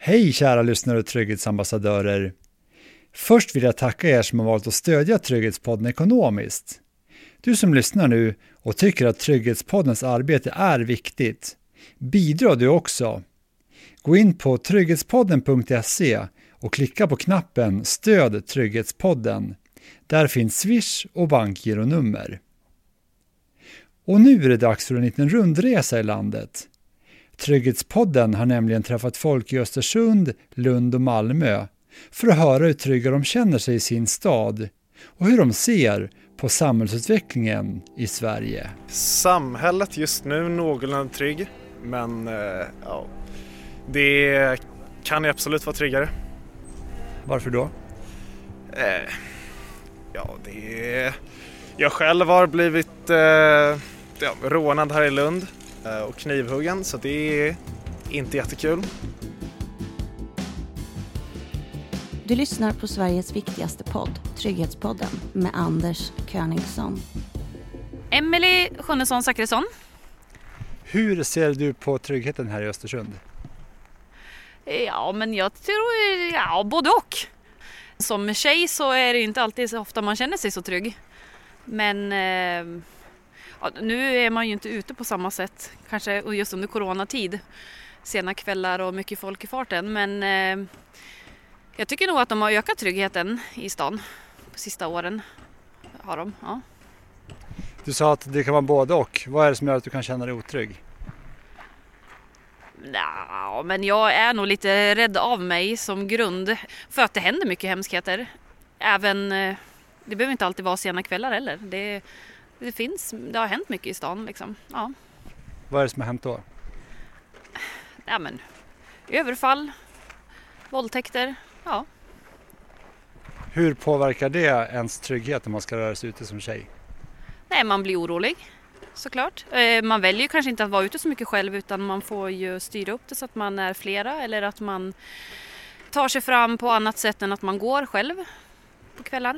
Hej kära lyssnare och trygghetsambassadörer. Först vill jag tacka er som har valt att stödja Trygghetspodden ekonomiskt. Du som lyssnar nu och tycker att Trygghetspoddens arbete är viktigt, bidrar du också. Gå in på trygghetspodden.se och klicka på knappen Stöd Trygghetspodden. Där finns Swish och bankgironummer. Och nu är det dags för en liten rundresa i landet. Trygghetspodden har nämligen träffat folk i Östersund, Lund och Malmö för att höra hur trygga de känner sig i sin stad och hur de ser på samhällsutvecklingen i Sverige. Samhället just nu någorlunda trygg, men det kan ju absolut vara tryggare. Varför då? Jag själv har blivit rånad här i Lund och knivhuggen, så det är inte jättekul. Du lyssnar på Sveriges viktigaste podd, Trygghetspodden, med Anders Königsson. Emelie Sjunnesson Zachrisson. Hur ser du på tryggheten här i Östersund? Ja, men jag tror både och. Som tjej så är det inte alltid så ofta man känner sig så trygg. Men nu är man ju inte ute på samma sätt. Kanske just under coronatid. Sena kvällar och mycket folk i farten. Men jag tycker nog att de har ökat tryggheten i stan på sista åren. Har de, ja. Du sa att det kan vara både och. Vad är det som gör att du kan känna dig otrygg? Ja, men jag är nog lite rädd av mig som grund. För att det händer mycket hemskheter. Även, det behöver inte alltid vara sena kvällar heller. Det har hänt mycket i stan liksom. Ja. Vad är det som har hänt då? Ja, men överfall, våldtäkter, ja. Hur påverkar det ens trygghet om man ska röra sig ute som tjej? Nej, man blir orolig såklart. Man väljer ju kanske inte att vara ute så mycket själv, utan man får ju styra upp det så att man är flera, eller att man tar sig fram på annat sätt än att man går själv på kvällar.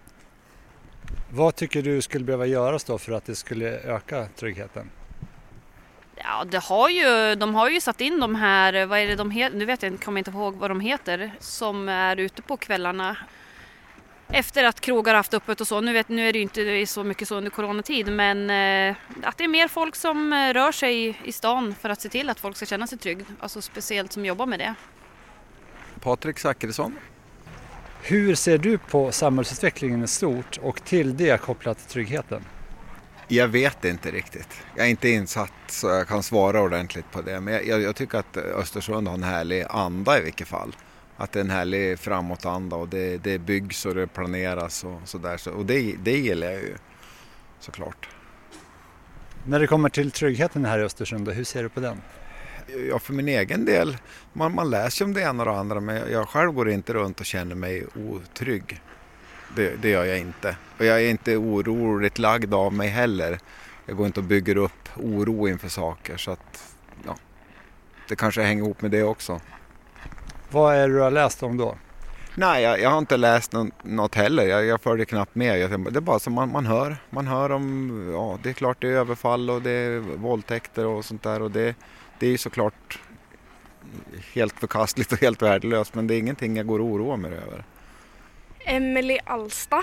Vad tycker du skulle behöva göras då för att det skulle öka tryggheten? Ja, de har ju satt in de här, vad är det de heter? Nu vet jag inte, kommer inte ihåg vad de heter, som är ute på kvällarna. Efter att krogar har haft öppet och så. Nu är det ju inte så mycket så under coronatid, men att det är mer folk som rör sig i stan för att se till att folk ska känna sig trygg. Alltså speciellt som jobbar med det. Patrik Zachrisson. Hur ser du på samhällsutvecklingen i stort och till det kopplat till tryggheten? Jag vet inte riktigt. Jag är inte insatt så jag kan svara ordentligt på det. Men jag tycker att Östersund har en härlig anda i vilket fall. Att det är en härlig framåtanda och det byggs och det planeras och sådär. Och det gillar jag ju såklart. När det kommer till tryggheten här i Östersund, hur ser du på den? Ja, för min egen del, man läser om det ena och det andra, men jag själv går inte runt och känner mig otrygg. Det gör jag inte. Och jag är inte oroligt lagd av mig heller. Jag går inte och bygger upp oro inför saker, så att det kanske hänger ihop med det också. Vad är det du har läst om då? Nej, jag har inte läst något heller. Jag följer knappt med. Det är bara som man hör. Man hör om, det är klart det är överfall och det är våldtäkter och sånt där. Och det är ju såklart helt förkastligt och helt värdelöst. Men det är ingenting jag går och oroar mig över. Emelie Alsta.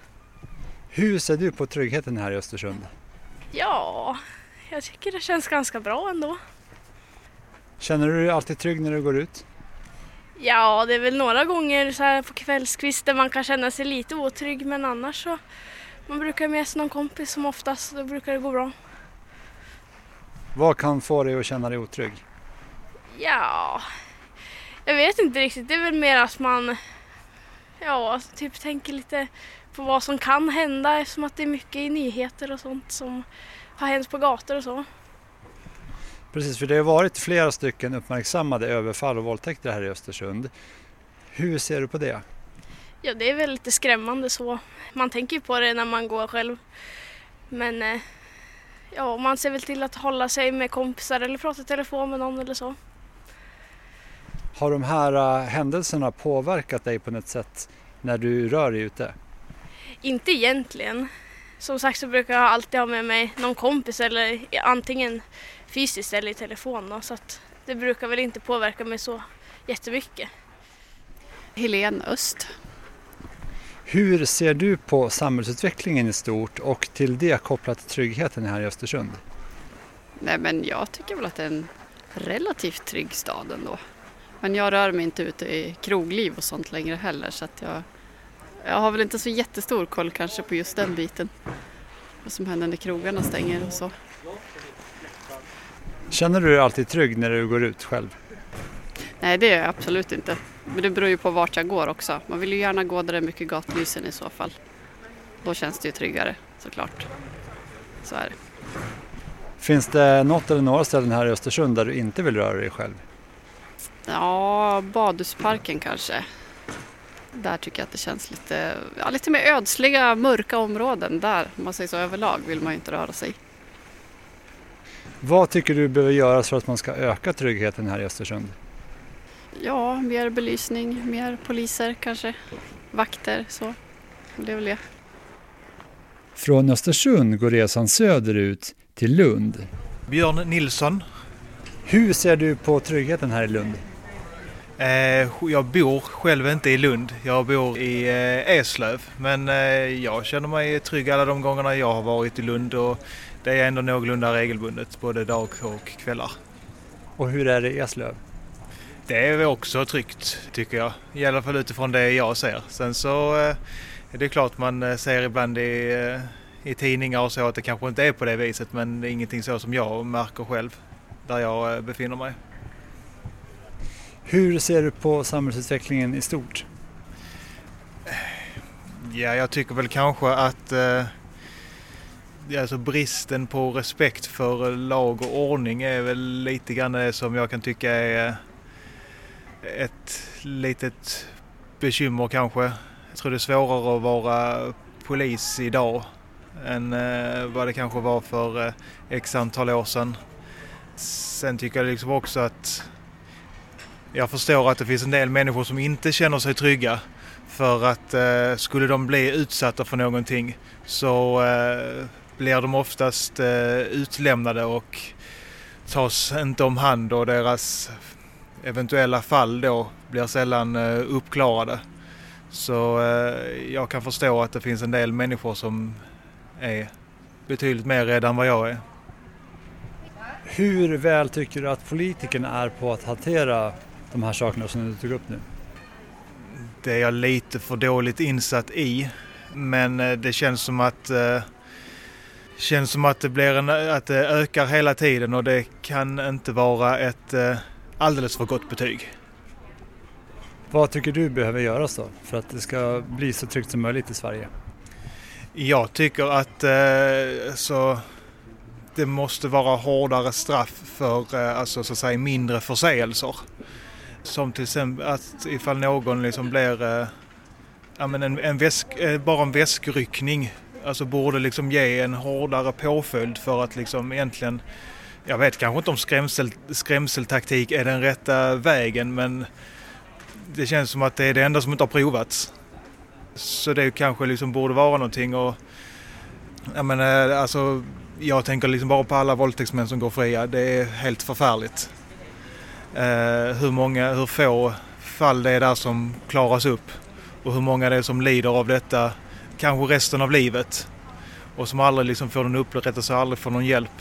Hur ser du på tryggheten här i Östersund? Ja, jag tycker det känns ganska bra ändå. Känner du dig alltid trygg när du går ut? Ja, det är väl några gånger så här på kvällskvisten man kan känna sig lite otrygg, men annars så man brukar med sig någon kompis som oftast, då brukar det gå bra. Vad kan få dig att känna dig otrygg? Ja, jag vet inte riktigt. Det är väl mer att man typ tänker lite på vad som kan hända, eftersom att det är mycket i nyheter och sånt som har hänt på gator och så. Precis, för det har varit flera stycken uppmärksammade överfall och våldtäkter här i Östersund. Hur ser du på det? Ja, det är väl lite skrämmande så. Man tänker ju på det när man går själv. Men man ser väl till att hålla sig med kompisar eller prata i telefon med någon eller så. Har de här händelserna påverkat dig på något sätt när du rör dig ute? Inte egentligen. Som sagt så brukar jag alltid ha med mig någon kompis, eller antingen fysiskt eller i telefon då, så att det brukar väl inte påverka mig så jättemycket. Helene Öst. Hur ser du på samhällsutvecklingen i stort och till det kopplat till tryggheten här i Östersund? Nej, men jag tycker väl att det är en relativt trygg stad ändå. Men jag rör mig inte ute i krogliv och sånt längre heller, så att jag har väl inte så jättestor koll kanske på just den biten. Vad som händer när krogarna stänger och så. Känner du dig alltid trygg när du går ut själv? Nej, det är jag absolut inte. Men det beror ju på vart jag går också. Man vill ju gärna gå där det är mycket gatlysen i så fall. Då känns det ju tryggare, såklart. Så är det. Finns det något eller några ställen här i Östersund där du inte vill röra dig själv? Ja, Badhusparken kanske. Där tycker jag att det känns lite mer ödsliga, mörka områden. Där, om man säger så överlag, vill man ju inte röra sig. Vad tycker du behöver göras för att man ska öka tryggheten här i Östersund? Ja, mer belysning, mer poliser kanske. Vakter, så. Det är väl det. Från Östersund går resan söderut till Lund. Björn Nilsson. Hur ser du på tryggheten här i Lund? Jag bor själv inte i Lund. Jag bor i Eslöv. Men jag känner mig trygg alla de gångerna jag har varit i Lund. Och det är ändå någorlunda regelbundet, både dag och kvällar. Och hur är det i Eslöv? Det är också tryggt, tycker jag. I alla fall utifrån det jag ser. Sen så är det klart man ser ibland i tidningar och så att det kanske inte är på det viset. Men det är ingenting så som jag märker själv där jag befinner mig. Hur ser du på samhällsutvecklingen i stort? Ja, jag tycker väl kanske att alltså bristen på respekt för lag och ordning är väl lite grann det som jag kan tycka är ett litet bekymmer kanske. Jag tror det är svårare att vara polis idag än vad det kanske var för x antal år sedan. Sen tycker jag liksom också att jag förstår att det finns en del människor som inte känner sig trygga, för att skulle de bli utsatta för någonting så blir de oftast utlämnade och tas inte om hand, och deras eventuella fall då blir sällan uppklarade. Så jag kan förstå att det finns en del människor som är betydligt mer rädda än vad jag är. Hur väl tycker du att politikerna är på att hantera de här sakerna som du tog upp nu? Det är jag lite för dåligt insatt i, men det känns som att att det ökar hela tiden, och det kan inte vara ett alldeles för gott betyg. Vad tycker du behöver göras då för att det ska bli så tryggt som möjligt i Sverige? Jag tycker att det måste vara hårdare straff för alltså, så att säga, mindre förseelser. Som till exempel att ifall någon liksom blir bara en väskryckning, alltså borde liksom ge en hårdare påföljd för att liksom egentligen, jag vet kanske inte om skrämseltaktik är den rätta vägen, men det känns som att det är det enda som inte har provats. Så det kanske liksom borde vara någonting. Och jag tänker liksom bara på alla våldtäktsmän som går fria. Det är helt förfärligt. Hur få fall det är där som klaras upp, och hur många det är som lider av detta kanske resten av livet och som aldrig liksom får någon upprättelse och aldrig får någon hjälp.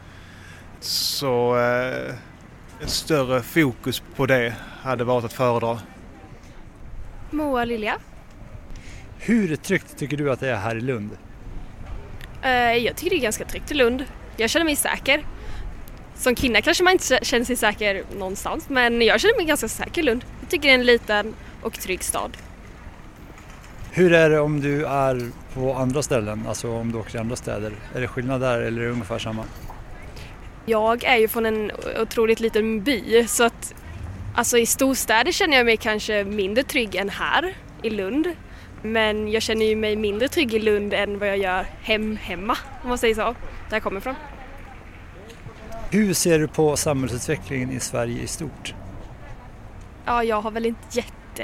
Så ett större fokus på det hade varit att föredra. Moa Lilja. Hur tryggt tycker du att det är här i Lund? Jag tycker det är ganska tryggt i Lund. Jag känner mig säker. Som kvinna kanske man inte känner sig säker någonstans, men jag känner mig ganska säker i Lund. Jag tycker det är en liten och trygg stad. Hur är det om du är på andra ställen, alltså om du åker i andra städer? Är det skillnad där eller är det ungefär samma? Jag är ju från en otroligt liten by, så att alltså i storstäder känner jag mig kanske mindre trygg än här i Lund. Men jag känner ju mig mindre trygg i Lund än vad jag gör hemma, om man säger så, där jag kommer ifrån. Hur ser du på samhällsutvecklingen i Sverige i stort? Ja, jag har väl inte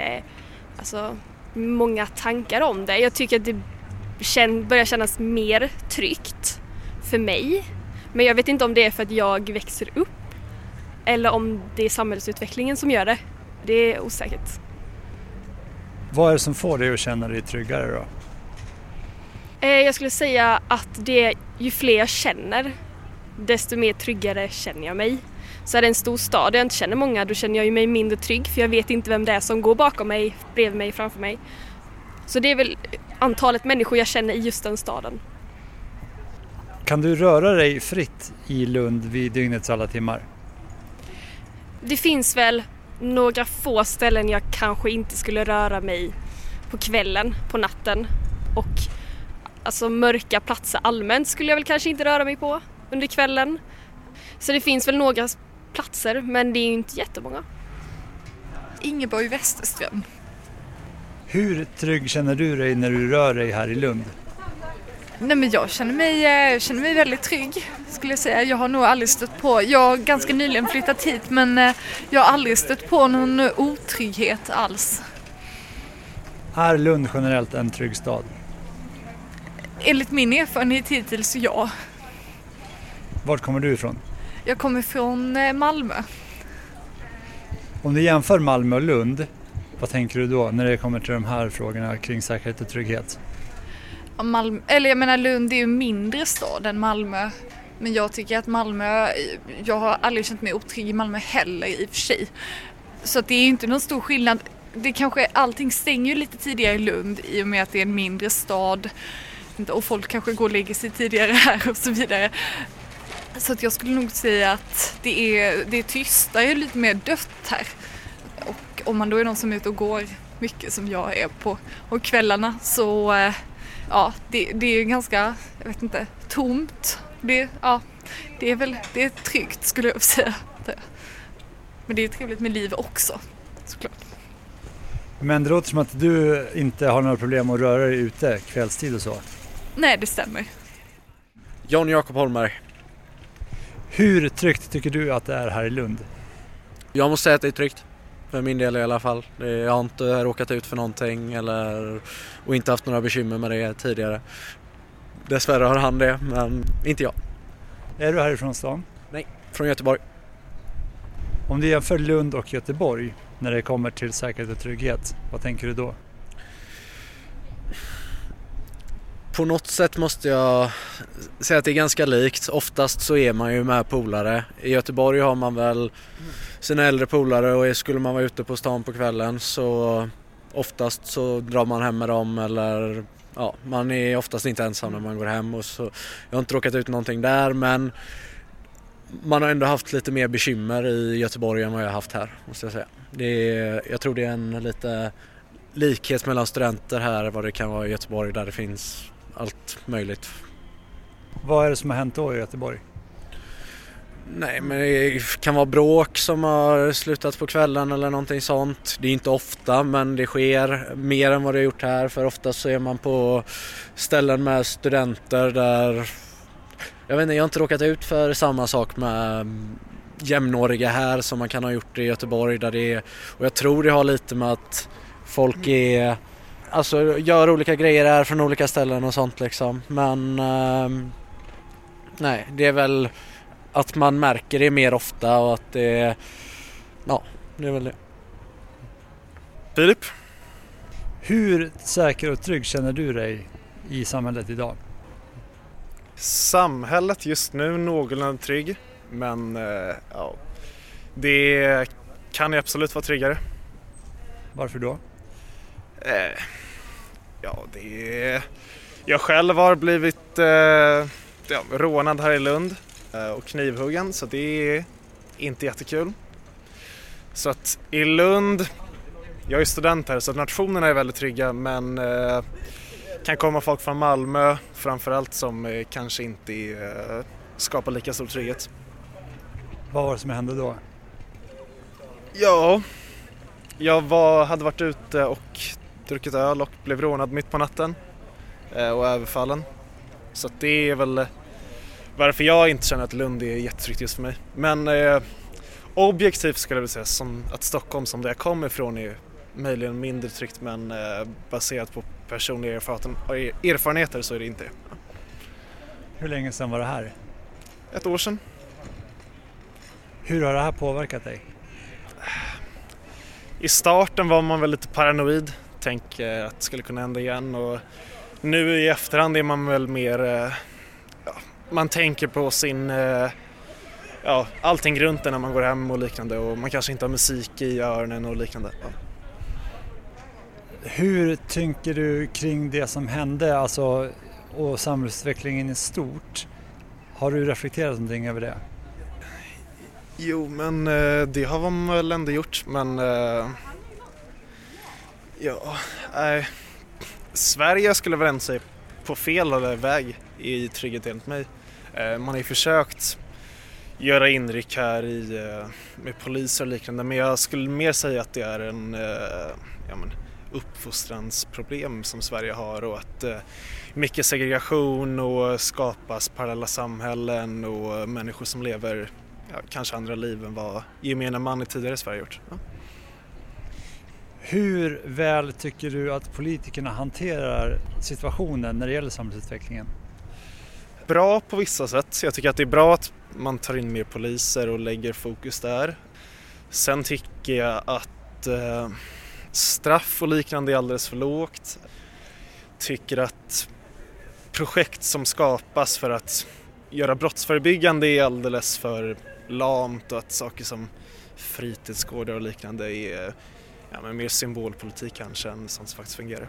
många tankar om det. Jag tycker att det börjar kännas mer tryggt för mig. Men jag vet inte om det är för att jag växer upp eller om det är samhällsutvecklingen som gör det. Det är osäkert. Vad är det som får dig att känna dig tryggare då? Jag skulle säga att ju fler jag känner, desto mer tryggare känner jag mig. Så är det en stor stad där jag inte känner många, då känner jag ju mig mindre trygg, för jag vet inte vem det är som går bakom mig, bredvid mig, framför mig. Så det är väl antalet människor jag känner i just den staden. Kan du röra dig fritt i Lund vid dygnets alla timmar? Det finns väl några få ställen jag kanske inte skulle röra mig på kvällen, på natten. Och alltså mörka platser allmänt skulle jag väl kanske inte röra mig på under kvällen. Så det finns väl några platser, men det är ju inte jättemånga. Ingeborg Westerström. Hur trygg känner du dig när du rör dig här i Lund? Nej, men jag känner mig väldigt trygg, skulle jag säga. Jag har nog aldrig stött på, jag har ganska nyligen flyttat hit, men jag har aldrig stött på någon otrygghet alls. Är Lund generellt en trygg stad? Enligt min erfarenhet hittills, ja. Vart kommer du ifrån? Jag kommer från Malmö. Om du jämför Malmö och Lund, vad tänker du då när det kommer till de här frågorna kring säkerhet och trygghet? Lund är ju en mindre stad än Malmö. Men jag tycker att jag har aldrig känt mig otrygg i Malmö heller i och för sig. Så att det är ju inte någon stor skillnad. Allting stänger ju lite tidigare i Lund i och med att det är en mindre stad. Och folk kanske går och lägger sig tidigare här och så vidare. Så att jag skulle nog säga att det är tystare, lite mer dött här. Och om man då är någon som är ute och går mycket som jag är på och kvällarna, så det är ganska, jag vet inte, tomt. Det är tryggt, skulle jag säga. Men det är trevligt med liv också, såklart. Men det låter som att du inte har några problem att röra dig ute kvällstid och så. Nej, det stämmer. Jan Jakob Holmberg. Hur tryggt tycker du att det är här i Lund? Jag måste säga att det är tryggt. För min del i alla fall. Jag har inte råkat ut för någonting och inte haft några bekymmer med det tidigare. Dessvärre har han det, men inte jag. Är du härifrån stan? Nej, från Göteborg. Om du jämför Lund och Göteborg när det kommer till säkerhet och trygghet, vad tänker du då? På något sätt måste jag säga att det är ganska likt. Oftast så är man ju med polare. I Göteborg har man väl sina äldre polare, och skulle man vara ute på stan på kvällen så oftast så drar man hem med dem, eller man är oftast inte ensam när man går hem. Och så, jag har inte råkat ut någonting där, men man har ändå haft lite mer bekymmer i Göteborg än vad jag har haft här, måste jag säga. Jag tror det är en lite likhet mellan studenter här, vad det kan vara i Göteborg, där det finns allt möjligt. Vad är det som har hänt då i Göteborg? Nej, men det kan vara bråk som har slutat på kvällen eller någonting sånt. Det är inte ofta, men det sker mer än vad det har gjort här. För ofta så är man på ställen med studenter där, jag vet inte, jag har inte råkat ut för samma sak med jämnåriga här som man kan ha gjort i Göteborg. Och jag tror det har lite med att folk gör olika grejer här från olika ställen och sånt liksom. Men nej, det är väl att man märker det mer ofta, och att det är väl det. Filip? Hur säker och trygg känner du dig i samhället idag? Samhället just nu någorlunda trygg, men det kan ju absolut vara tryggare. Varför då? Jag själv har blivit rånad här i Lund och knivhuggen, så det är inte jättekul. Så att i Lund, jag är student här, så att nationerna är väldigt trygga, men kan komma folk från Malmö framförallt som kanske inte skapar lika stor trygghet. Vad var det som hände då? Ja, jag hade varit ute och druckit öl och blev rånad mitt på natten och överfallen. Så att det är väl varför jag inte känner att Lund är jättetryggt just för mig. Men objektivt skulle jag vilja säga att Stockholm, som det jag kommer ifrån, är möjligen mindre tryggt, men baserat på personliga erfarenheter så är det inte. Hur länge sedan var det här? 1 år sedan. Hur har det här påverkat dig? I starten var man väl lite paranoid, tänkte att det skulle kunna hända igen, och nu i efterhand är man väl mer, man tänker på sin, allting runt när man går hem och liknande, och man kanske inte har musik i öronen och liknande. Ja. Hur tänker du kring det som hände, alltså, och samhällsutvecklingen i stort? Har du reflekterat någonting över det? Jo, men det har man väl ändå gjort, men Sverige skulle väl ändå säga på fel väg i trygghet enligt mig. Man har ju försökt göra inryck här med poliser och liknande, men jag skulle mer säga att det är en uppfostransproblem som Sverige har, och att mycket segregation och skapas parallella samhällen och människor som lever kanske andra liv än vad gemene man i tidigare Sverige gjort. Ja. Hur väl tycker du att politikerna hanterar situationen när det gäller samhällsutvecklingen? Bra på vissa sätt. Jag tycker att det är bra att man tar in mer poliser och lägger fokus där. Sen tycker jag att straff och liknande är alldeles för lågt. Tycker att projekt som skapas för att göra brottsförebyggande är alldeles för lamt, och att saker som fritidsgårdar och liknande är mer symbolpolitik kanske än sånt som faktiskt fungerar.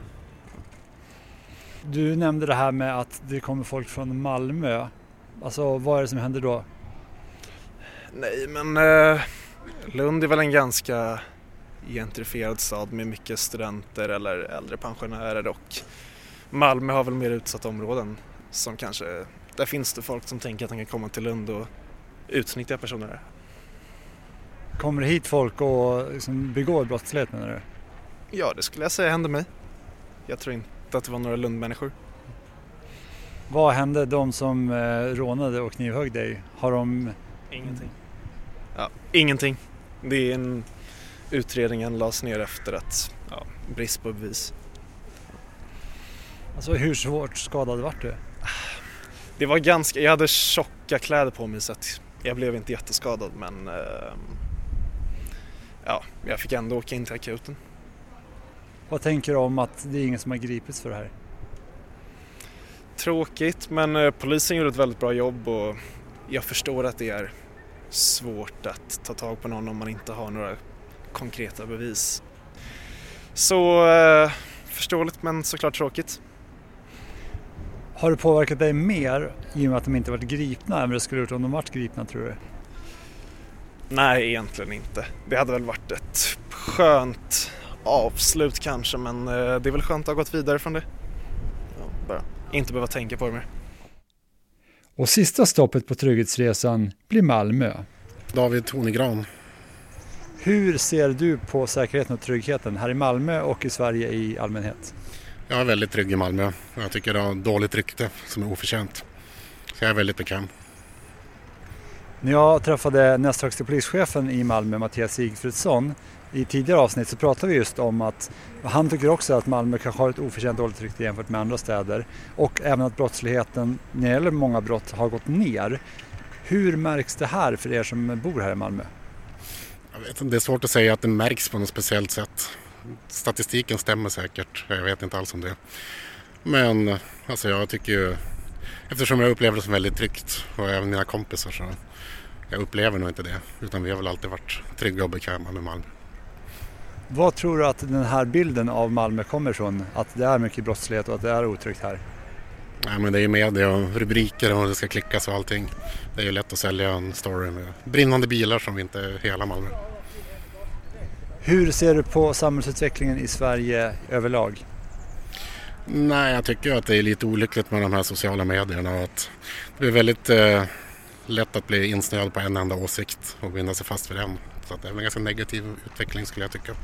Du nämnde det här med att det kommer folk från Malmö. Alltså, vad är det som händer då? Nej, men Lund är väl en ganska gentrifierad stad med mycket studenter eller äldre pensionärer, och Malmö har väl mer utsatta områden som kanske, där finns det folk som tänker att de kan komma till Lund och utnyttja personer där. Kommer det hit folk och liksom begår brottslighet, menar du? Ja, det skulle jag säga hände mig. Jag tror inte att det var några Lundmänniskor. Vad hände de som rånade och knivhögg dig? Har de... Ingenting. Ja, ingenting. Det är en utredningen lades ner efter att brist på bevis. Alltså, hur svårt skadad var du? Det var jag hade tjocka kläder på mig, så att jag blev inte jätteskadad, men jag fick ändå åka in till akuten. Vad tänker du om att det är ingen som har gripits för det här? Tråkigt, men polisen gjorde ett väldigt bra jobb, och jag förstår att det är svårt att ta tag på någon om man inte har några konkreta bevis. Så förståeligt, men såklart tråkigt. Har det påverkat dig mer i och med att de inte varit gripna än vad det skulle gjort om de varit gripna, tror du? Nej, egentligen inte. Det hade väl varit ett skönt avslut kanske, men det är väl skönt att ha gått vidare från det. Bara inte behöva tänka på det mer. Och sista stoppet på trygghetsresan blir Malmö. David Tonegran. Hur ser du på säkerheten och tryggheten här i Malmö och i Sverige i allmänhet? Jag är väldigt trygg i Malmö. Jag tycker det har dåligt rykte som är oförtjänt. Så jag är väldigt bekväm. När jag träffade näst högsta polischefen i Malmö, Mattias Sigfridsson, i tidigare avsnitt så pratade vi just om att han tycker också att Malmö kanske har ett oförtjänt dåligt rykte jämfört med andra städer, och även att brottsligheten när det gäller många brott har gått ner. Hur märks det här för er som bor här i Malmö? Jag vet inte, det är svårt att säga att det märks på något speciellt sätt. Statistiken stämmer säkert, jag vet inte alls om det. Men alltså jag tycker ju, eftersom jag upplever det som väldigt tryggt, och även mina kompisar, så jag upplever nog inte det. Utan vi har väl alltid varit trygga och bekväma med Malmö. Vad tror du att den här bilden av Malmö kommer ifrån? Att det är mycket brottslighet och att det är otryggt här? Nej, men det är ju media och rubriker och det ska klickas och allting. Det är ju lätt att sälja en story med brinnande bilar som inte är hela Malmö. Hur ser du på samhällsutvecklingen i Sverige överlag? Nej, jag tycker att det är lite olyckligt med de här sociala medierna. Och att det är väldigt lätt att bli insnöad på en enda åsikt och binda sig fast vid den. Så att det är en ganska negativ utveckling, skulle jag tycka.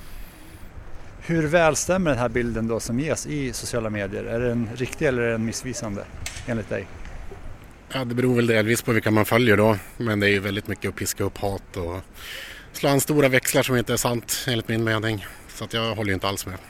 Hur väl stämmer den här bilden då som ges i sociala medier? Är den riktig eller är den missvisande enligt dig? Ja, det beror väl delvis på vilka man följer då. Men det är ju väldigt mycket att piska upp hat och slå an stora växlar som inte är sant enligt min mening. Så att jag håller ju inte alls med.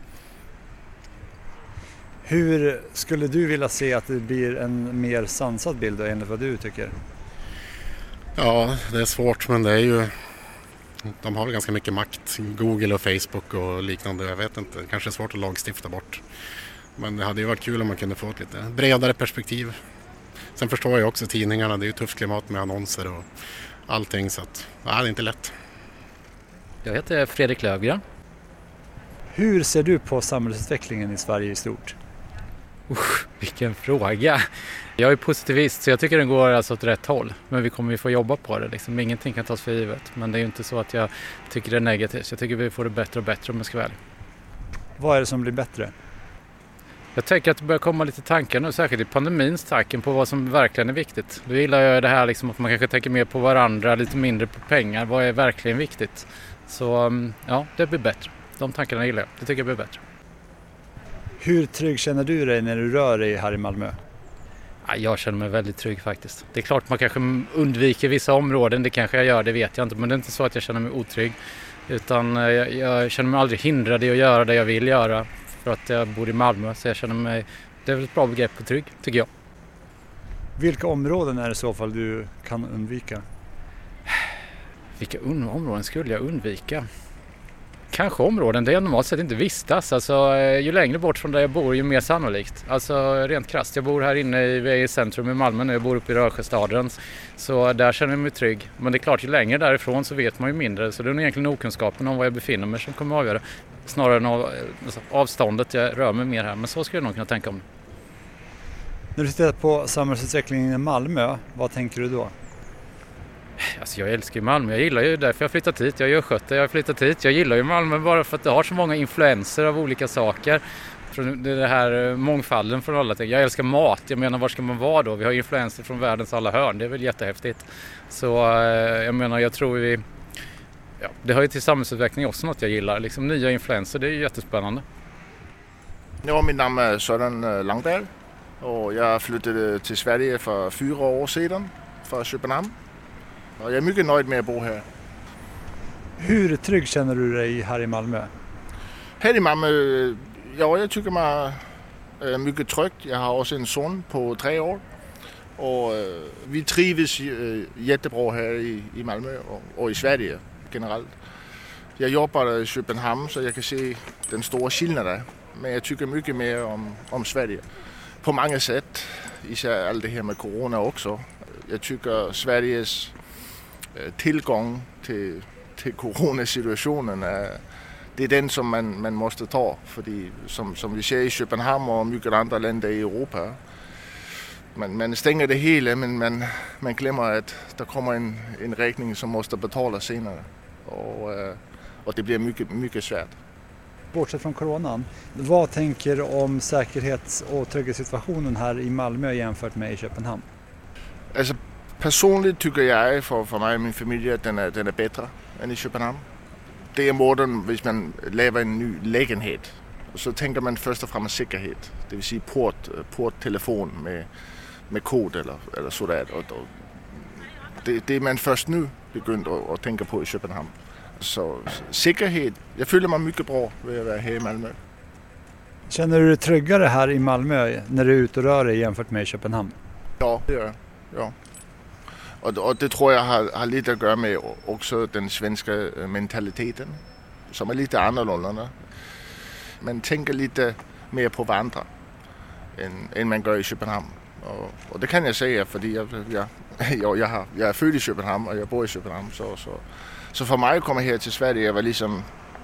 Hur skulle du vilja se att det blir en mer sansad bild då, enligt vad du tycker? Ja, det är svårt, men det är ju De har väl ganska mycket makt, Google och Facebook och liknande. Jag vet inte, det kanske är svårt att lagstifta bort. Men det hade ju varit kul om man kunde få ett lite bredare perspektiv. Sen förstår jag också tidningarna, det är ju tufft klimat med annonser och allting, så att det är inte lätt. Jag heter Fredrik Lövgren. Hur ser du på samhällsutvecklingen i Sverige i stort? Vilken fråga. Jag är positivist så jag tycker den går alltså åt rätt håll. Men vi kommer ju få jobba på det. Liksom. Ingenting kan tas för givet. Men det är ju inte så att jag tycker det är negativt. Jag tycker vi får det bättre och bättre om jag ska väl. Vad är det som blir bättre? Jag tänker att det börjar komma lite tankar nu, särskilt i pandemins tacken på vad som verkligen är viktigt. Då gillar jag det här liksom, att man kanske tänker mer på varandra, lite mindre på pengar. Vad är verkligen viktigt? Så ja, det blir bättre. De tankarna gillar jag. Det tycker jag blir bättre. Hur trygg känner du dig när du rör dig här i Malmö? Ja, jag känner mig väldigt trygg faktiskt. Det är klart man kanske undviker vissa områden, det kanske jag gör, det vet jag inte. Men det är inte så att jag känner mig otrygg. Utan jag känner mig aldrig hindrad i att göra det jag vill göra. För att jag bor i Malmö, så jag känner mig, det är väl ett bra begrepp på trygg, tycker jag. Vilka områden är det i så fall du kan undvika? Vilka områden skulle jag undvika? Kanske områden där jag normalt sett inte vistas. Alltså, ju längre bort från där jag bor, ju mer sannolikt. Alltså rent krasst. Jag bor här inne i centrum i Malmö nu. Jag bor uppe i Rörsjöstaden. Så där känner jag mig trygg. Men det är klart, ju längre därifrån så vet man ju mindre. Så det är nog egentligen okunskapen om var jag befinner mig som kommer att avgöra. Snarare än avståndet. Jag rör mig mer här. Men så skulle jag nog kunna tänka om det. När du tittar på samhällsutvecklingen i Malmö, vad tänker du då? Alltså jag älskar ju Malmö, jag gillar ju därför jag har flyttat hit, jag gör skötte, jag har flyttat hit. Jag gillar ju Malmö bara för att det har så många influenser av olika saker. Det här mångfalden från alla ting. Jag älskar mat, jag menar var ska man vara då? Vi har influenser från världens alla hörn, det är väl jättehäftigt. Så jag menar, jag tror det har ju till samhällsutveckling också något jag gillar. Liksom nya influenser, det är ju jättespännande. Ja, mitt namn är Søren Langdal och jag flyttade till Sverige för 4 år sedan från Köpenhamn. Och jag är mycket nöjd med att bo här. Hur trygg känner du dig här i Malmö? Här i Malmö, ja, jag tycker man är mycket trygg. Jag har också en son på 3 år. Och vi trivs jättebra här i Malmö och i Sverige generellt. Jag jobbar i Köpenhamn så jag kan se den stora skillnaden. Men jag tycker mycket mer om Sverige. På många sätt, især allt det här med corona också. Jag tycker Sveriges tillgång till coronasituationen det är den som man måste ta. För som vi ser i Köpenhamn och mycket andra länder i Europa. Man stänger det hela men man glömmer att det kommer en räkning som måste betalas senare. Och det blir mycket, mycket svårt. Bortsett från coronan, vad tänker du om säkerhets- och trygghetssituationen här i Malmö jämfört med i Köpenhamn? Alltså, personligt tycker jag för mig och min familj att den är bättre än i Köpenhamn. Det är modern, om man lever i en ny lägenhet. Så tänker man först och främst säkerhet. Det vill säga porttelefon med kod eller sådär. Det är man först nu begynt att tänka på i Köpenhamn. Så säkerhet, jag känner mig mycket bra ved att vara här i Malmö. Känner du dig tryggare här i Malmö när du är ute och rör dig jämfört med i Köpenhamn? Ja, det gör jag. Ja. Och det tror jag har lite att göra med också den svenska mentaliteten som är lite annorlunda. Man tänker lite mer på varandra än man gör i Köpenhamn. Och det kan jag säga för jag är född i Köpenhamn och jag bor i Köpenhamn. Så för mig att komma här till Sverige var liksom,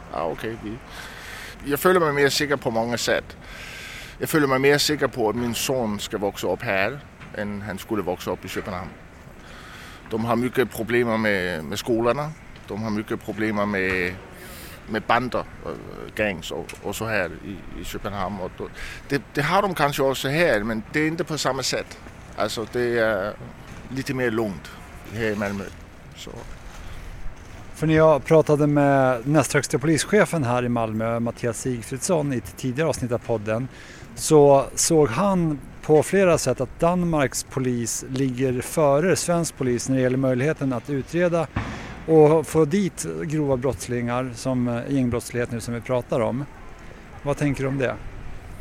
jag känner mig mer säker på många sätt. Jag känner mig mer säker på att min son ska växa upp här än han skulle växa upp i Köpenhamn. De har mycket problem med skolorna. De har mycket problem med bander, gangs och så här i Köpenhamn. Och det har de kanske också här, men det är inte på samma sätt. Alltså det är lite mer lugnt här i Malmö. Så. För när jag pratade med näst högsta polischefen här i Malmö, Mattias Sigfridsson, i ett tidigare avsnitt av podden, så såg han på flera sätt att Danmarks polis ligger före svensk polis när det gäller möjligheten att utreda och få dit grova brottslingar som gängbrottslighet nu som vi pratar om. Vad tänker du om det?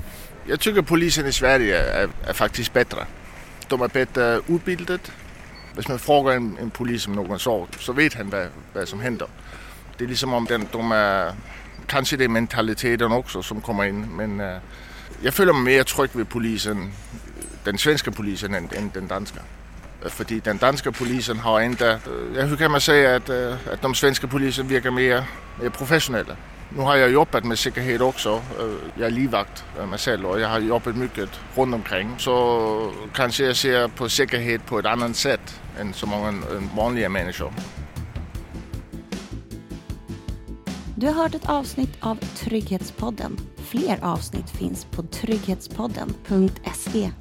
Jag tycker polisen i Sverige är faktiskt bättre. De är bättre utbildade. Hvis man frågar en polis om någon sak så vet han vad som händer. Det är liksom om de är, kanske det är mentaliteten också som kommer in, men jag føler mig mer trygg vid polisen, den svenska polisen än den danska. För den danska polisen har inte, hur kan man säga att de svenska polisen verkar mer professionella. Nu har jag jobbat med säkerhet också. Jag är livvakt mig själv och jag har jobbat mycket runt omkring. Så kanske jag ser på säkerhet på ett annat sätt än så många vanliga människor. Du har hört ett avsnitt av Trygghetspodden. Fler avsnitt finns på trygghetspodden.se.